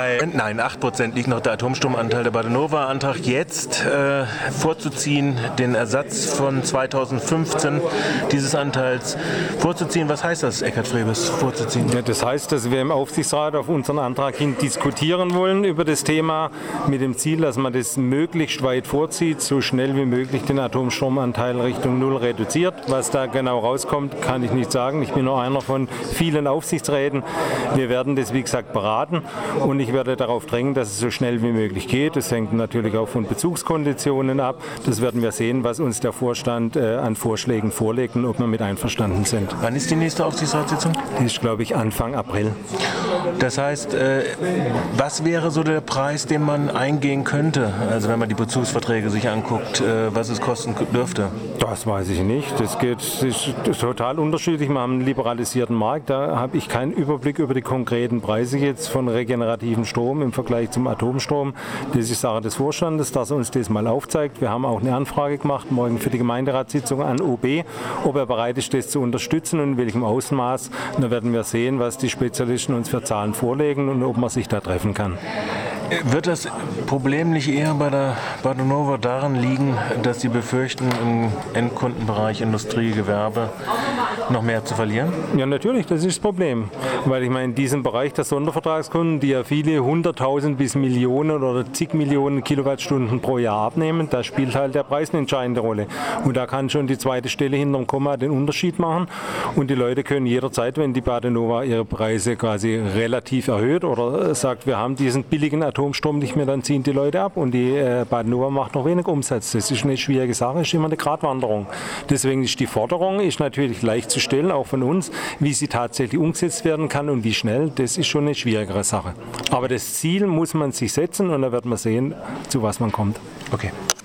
Nein, 8% liegt noch der Atomstromanteil. Der Badenova-Antrag jetzt vorzuziehen, den Ersatz von 2015 dieses Anteils vorzuziehen. Was heißt das, Eckhard Frewes, vorzuziehen? Ja, das heißt, dass wir im Aufsichtsrat auf unseren Antrag hin diskutieren wollen über das Thema mit dem Ziel, dass man das möglichst weit vorzieht, so schnell wie möglich den Atomstromanteil Richtung Null reduziert. Was da genau rauskommt, kann ich nicht sagen. Ich bin nur einer von vielen Aufsichtsräten. Wir werden das, wie gesagt, beraten und ich werde darauf drängen, dass es so schnell wie möglich geht. Das hängt natürlich auch von Bezugskonditionen ab. Das werden wir sehen, was uns der Vorstand an Vorschlägen vorlegt und ob wir mit einverstanden sind. Wann ist die nächste Aufsichtsratssitzung? Die ist, glaube ich, Anfang April. Das heißt, was wäre so der Preis, den man eingehen könnte? Also wenn man die Bezugsverträge sich anguckt, was es kosten dürfte? Das weiß ich nicht. Das ist total unterschiedlich. Wir haben einen liberalisierten Markt. Da habe ich keinen Überblick über die konkreten Preise jetzt von regenerativem Strom im Vergleich zum Atomstrom. Das ist Sache des Vorstandes, dass er uns das mal aufzeigt. Wir haben auch eine Anfrage gemacht, morgen für die Gemeinderatssitzung an OB, ob er bereit ist, das zu unterstützen und in welchem Ausmaß. Und da werden wir sehen, was die Spezialisten uns für Zahlen vorlegen und ob man sich da treffen kann. Wird das Problem nicht eher bei der Badenova daran liegen, dass Sie befürchten, im Endkundenbereich Industrie, Gewerbe noch mehr zu verlieren? Ja, natürlich, das ist das Problem. Weil ich meine, in diesem Bereich der Sondervertragskunden, die ja viele 100.000 bis Millionen oder zig Millionen Kilowattstunden pro Jahr abnehmen, da spielt halt der Preis eine entscheidende Rolle. Und da kann schon die zweite Stelle hinterm Komma den Unterschied machen. Und die Leute können jederzeit, wenn die Badenova ihre Preise quasi relativ erhöht oder sagt, wir haben diesen billigen Atomstrom nicht mehr, dann ziehen die Leute ab und die Badenova macht noch wenig Umsatz. Das ist eine schwierige Sache, ist immer eine Gratwanderung. Deswegen ist die Forderung natürlich leicht zu stellen, auch von uns, wie sie tatsächlich umgesetzt werden kann und wie schnell, das ist schon eine schwierigere Sache. Aber das Ziel muss man sich setzen und dann wird man sehen, zu was man kommt. Okay.